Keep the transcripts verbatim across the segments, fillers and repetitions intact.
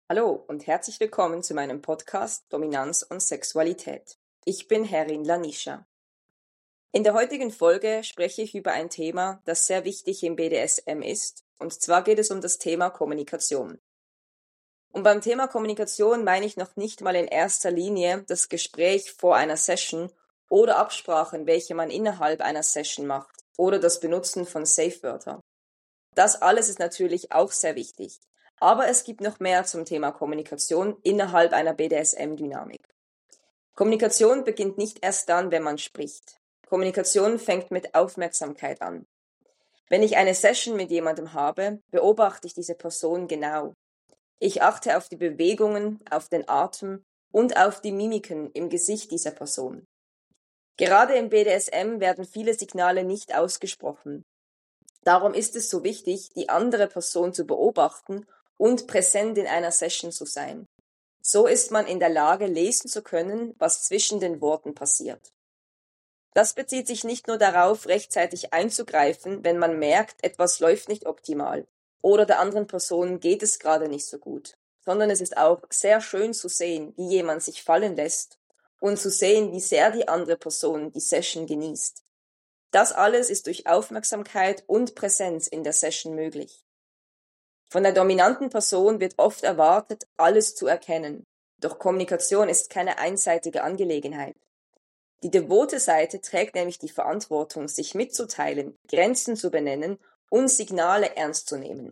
Hallo und herzlich willkommen zu meinem Podcast Dominanz und Sexualität. Ich bin Herrin Lanisha. In der heutigen Folge spreche ich über ein Thema, das sehr wichtig im B D S M ist, und zwar geht es um das Thema Kommunikation. Und beim Thema Kommunikation meine ich noch nicht mal in erster Linie das Gespräch vor einer Session oder Absprachen, welche man innerhalb einer Session macht, oder das Benutzen von Safe-Wörtern. Das alles ist natürlich auch sehr wichtig. Aber es gibt noch mehr zum Thema Kommunikation innerhalb einer B D S M-Dynamik. Kommunikation beginnt nicht erst dann, wenn man spricht. Kommunikation fängt mit Aufmerksamkeit an. Wenn ich eine Session mit jemandem habe, beobachte ich diese Person genau. Ich achte auf die Bewegungen, auf den Atem und auf die Mimiken im Gesicht dieser Person. Gerade im B D S M werden viele Signale nicht ausgesprochen. Darum ist es so wichtig, die andere Person zu beobachten und präsent in einer Session zu sein. So ist man in der Lage, lesen zu können, was zwischen den Worten passiert. Das bezieht sich nicht nur darauf, rechtzeitig einzugreifen, wenn man merkt, etwas läuft nicht optimal oder der anderen Person geht es gerade nicht so gut, sondern es ist auch sehr schön zu sehen, wie jemand sich fallen lässt und zu sehen, wie sehr die andere Person die Session genießt. Das alles ist durch Aufmerksamkeit und Präsenz in der Session möglich. Von der dominanten Person wird oft erwartet, alles zu erkennen. Doch Kommunikation ist keine einseitige Angelegenheit. Die devote Seite trägt nämlich die Verantwortung, sich mitzuteilen, Grenzen zu benennen und Signale ernst zu nehmen.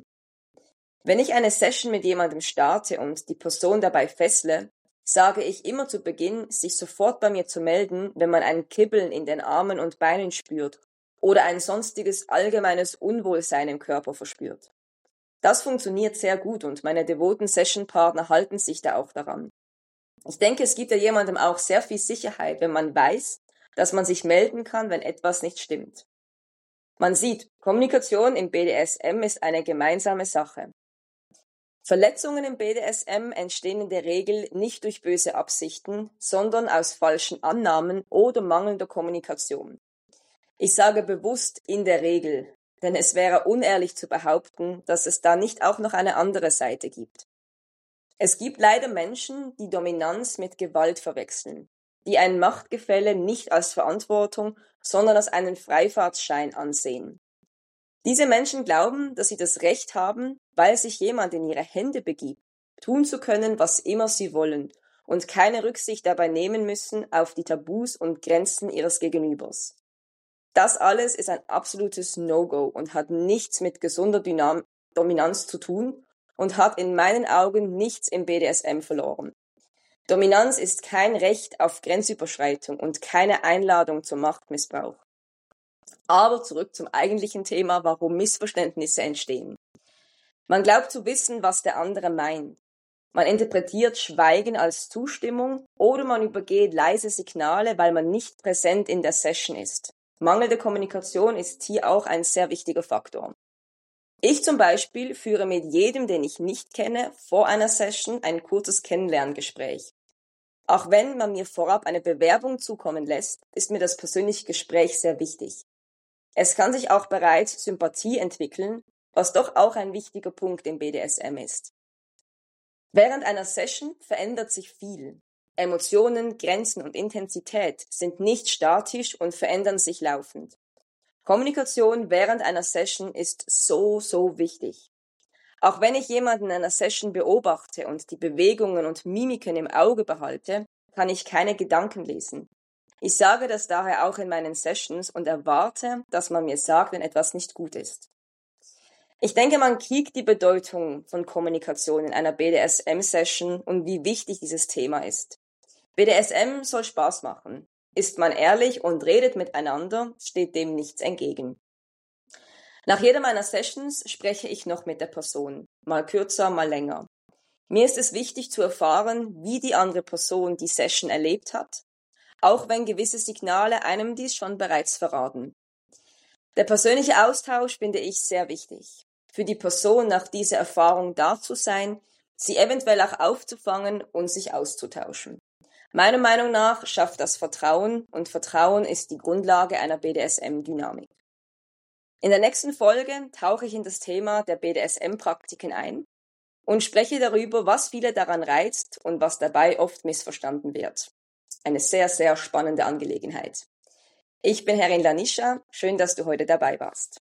Wenn ich eine Session mit jemandem starte und die Person dabei fessle, sage ich immer zu Beginn, sich sofort bei mir zu melden, wenn man ein Kribbeln in den Armen und Beinen spürt oder ein sonstiges allgemeines Unwohlsein im Körper verspürt. Das funktioniert sehr gut und meine devoten Session-Partner halten sich da auch daran. Ich denke, es gibt ja jemandem auch sehr viel Sicherheit, wenn man weiß, dass man sich melden kann, wenn etwas nicht stimmt. Man sieht, Kommunikation im B D S M ist eine gemeinsame Sache. Verletzungen im B D S M entstehen in der Regel nicht durch böse Absichten, sondern aus falschen Annahmen oder mangelnder Kommunikation. Ich sage bewusst in der Regel, denn es wäre unehrlich zu behaupten, dass es da nicht auch noch eine andere Seite gibt. Es gibt leider Menschen, die Dominanz mit Gewalt verwechseln, die ein Machtgefälle nicht als Verantwortung, sondern als einen Freifahrtschein ansehen. Diese Menschen glauben, dass sie das Recht haben, weil sich jemand in ihre Hände begibt, tun zu können, was immer sie wollen und keine Rücksicht dabei nehmen müssen auf die Tabus und Grenzen ihres Gegenübers. Das alles ist ein absolutes No-Go und hat nichts mit gesunder Dynam- Dominanz zu tun und hat in meinen Augen nichts im B D S M verloren. Dominanz ist kein Recht auf Grenzüberschreitung und keine Einladung zum Machtmissbrauch. Aber zurück zum eigentlichen Thema, warum Missverständnisse entstehen. Man glaubt zu wissen, was der andere meint. Man interpretiert Schweigen als Zustimmung oder man übergeht leise Signale, weil man nicht präsent in der Session ist. Mangelnde Kommunikation ist hier auch ein sehr wichtiger Faktor. Ich zum Beispiel führe mit jedem, den ich nicht kenne, vor einer Session ein kurzes Kennenlerngespräch. Auch wenn man mir vorab eine Bewerbung zukommen lässt, ist mir das persönliche Gespräch sehr wichtig. Es kann sich auch bereits Sympathie entwickeln, was doch auch ein wichtiger Punkt im B D S M ist. Während einer Session verändert sich viel. Emotionen, Grenzen und Intensität sind nicht statisch und verändern sich laufend. Kommunikation während einer Session ist so, so wichtig. Auch wenn ich jemanden in einer Session beobachte und die Bewegungen und Mimiken im Auge behalte, kann ich keine Gedanken lesen. Ich sage das daher auch in meinen Sessions und erwarte, dass man mir sagt, wenn etwas nicht gut ist. Ich denke, man kriegt die Bedeutung von Kommunikation in einer B D S M-Session und wie wichtig dieses Thema ist. B D S M soll Spaß machen. Ist man ehrlich und redet miteinander, steht dem nichts entgegen. Nach jeder meiner Sessions spreche ich noch mit der Person, mal kürzer, mal länger. Mir ist es wichtig zu erfahren, wie die andere Person die Session erlebt hat, auch wenn gewisse Signale einem dies schon bereits verraten. Der persönliche Austausch finde ich sehr wichtig. Für die Person nach dieser Erfahrung da zu sein, sie eventuell auch aufzufangen und sich auszutauschen. Meiner Meinung nach schafft das Vertrauen und Vertrauen ist die Grundlage einer B D S M-Dynamik. In der nächsten Folge tauche ich in das Thema der B D S M-Praktiken ein. und spreche darüber, was viele daran reizt und was dabei oft missverstanden wird. Eine sehr, sehr spannende Angelegenheit. Ich bin Herrin Lanisha, schön, dass du heute dabei warst.